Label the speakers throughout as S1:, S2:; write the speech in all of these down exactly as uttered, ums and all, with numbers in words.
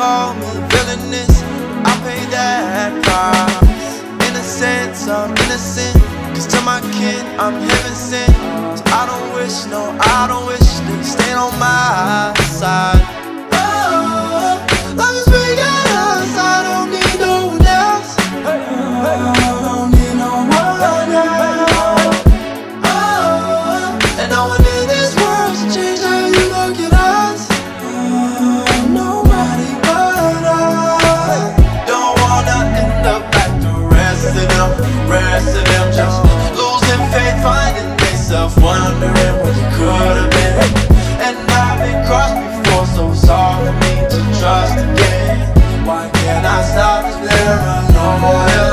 S1: call me villainous, I pay that price. Innocent, I'm innocent, cause to my kin, I'm heaven sent. So I don't wish, no, I don't wish that you stayed on my side. Oh, long as we got us, I don't need no one else. I don't need no one else. Oh, and no one in this world should change how you look at us. Oh, nobody but us. Don't wanna end up like the rest of them, rest of them just losing faith, finding themselves, wondering what you could have been. And I've been crossed before, so it's hard for me to trust again. Why can't I stop this paranoia?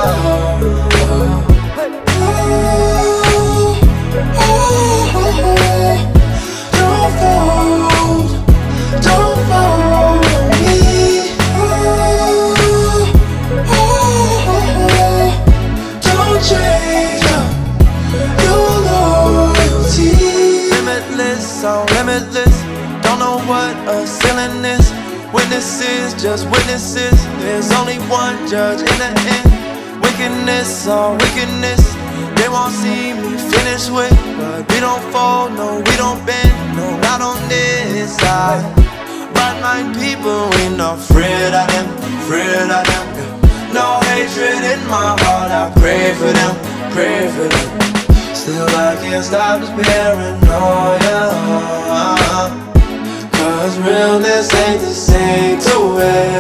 S1: Don't fold, don't fold me. Don't change your loyalty. Limitless, so limitless. Don't know what a ceiling is. Witnesses, just witnesses. There's only one judge in the end. Wickedness, all wickedness. They won't see me finish with, but we don't fold, no, we don't bend, no, not on this side. Bad mind people, we not afraid of them, afraid of them. No hatred in my heart, I pray for them, pray for them. Still I can't stop this paranoia, cause realness ain't the same to it.